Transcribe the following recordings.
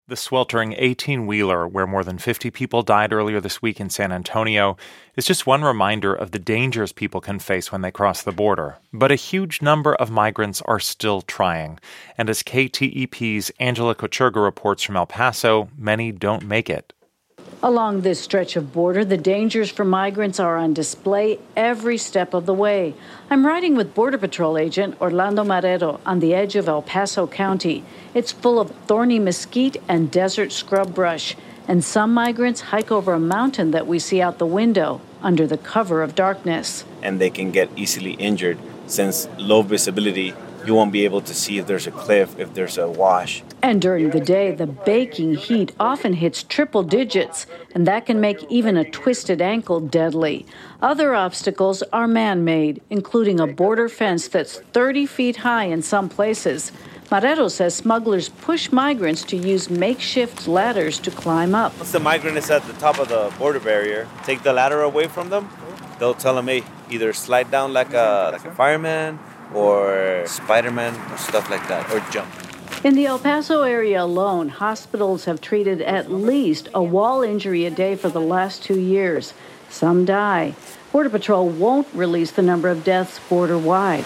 The sweltering 18-wheeler, where more than 50 people died earlier this week in San Antonio, is just one reminder of the dangers people can face when they cross the border. But a huge number of migrants are still trying. And as KTEP's Angela Kocherga reports from El Paso, many don't make it. Along this stretch of border, the dangers for migrants are on display every step of the way. I'm riding with Border Patrol agent Orlando Marrero on the edge of El Paso County. It's full of thorny mesquite and desert scrub brush, and some migrants hike over a mountain that we see out the window under the cover of darkness. And they can get easily injured since low visibility. You won't be able to see if there's a cliff, if there's a wash. And during the day, the baking heat often hits triple digits, and that can make even a twisted ankle deadly. Other obstacles are man-made, including a border fence that's 30 feet high in some places. Marrero says smugglers push migrants to use makeshift ladders to climb up. Once the migrant is at the top of the border barrier, take the ladder away from them. They'll tell them, hey, either slide down like a fireman, or Spider-Man, or stuff like that, or jump. In the El Paso area alone, hospitals have treated at least a wall injury a day for the last 2 years. Some die. Border Patrol won't release the number of deaths border-wide.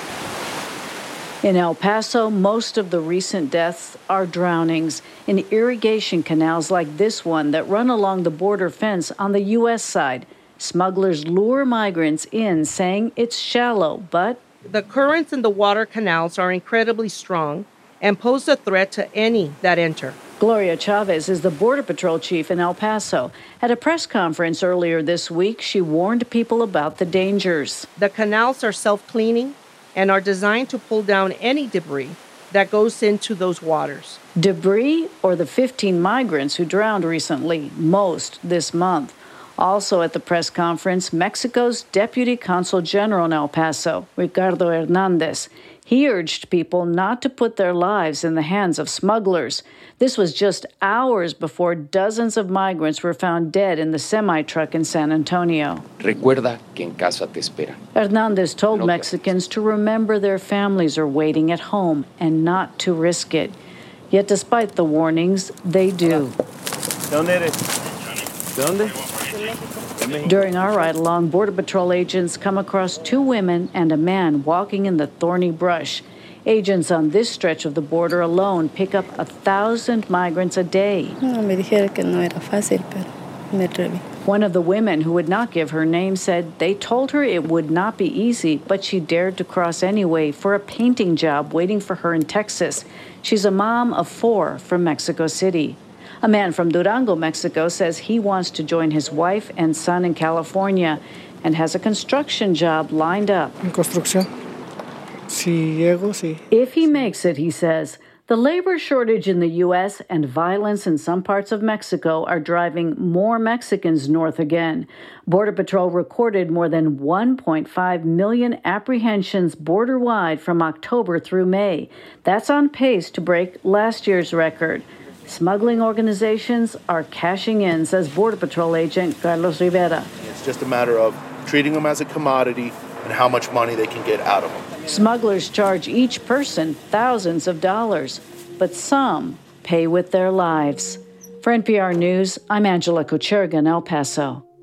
In El Paso, most of the recent deaths are drownings in irrigation canals like this one that run along the border fence on the U.S. side. Smugglers lure migrants in, saying it's shallow, but the currents in the water canals are incredibly strong and pose a threat to any that enter. Gloria Chavez is the Border Patrol chief in El Paso. At a press conference earlier this week, she warned people about the dangers. The canals are self-cleaning and are designed to pull down any debris that goes into those waters. Debris or the 15 migrants who drowned recently, most this month. Also at the press conference, Mexico's Deputy Consul General in El Paso, Ricardo Hernandez. He urged people not to put their lives in the hands of smugglers. This was just hours before dozens of migrants were found dead in the semi-truck in San Antonio. Recuerda que en casa te espera. Hernandez told Mexicans to remember their families are waiting at home and not to risk it. Yet despite the warnings, they do. During our ride along, Border Patrol agents come across 2 women and a man walking in the thorny brush. Agents on this stretch of the border alone pick up 1,000 migrants a day. One of the women who would not give her name said they told her it would not be easy, but she dared to cross anyway for a painting job waiting for her in Texas. She's a mom of 4 from Mexico City. A man from Durango, Mexico, says he wants to join his wife and son in California and has a construction job lined up. If he makes it, he says, the labor shortage in the U.S. and violence in some parts of Mexico are driving more Mexicans north again. Border Patrol recorded more than 1.5 million apprehensions border-wide from October through May. That's on pace to break last year's record. Smuggling organizations are cashing in, says Border Patrol agent Carlos Rivera. It's just a matter of treating them as a commodity and how much money they can get out of them. Smugglers charge each person thousands of dollars, but some pay with their lives. For NPR News, I'm Angela Kocherga in El Paso.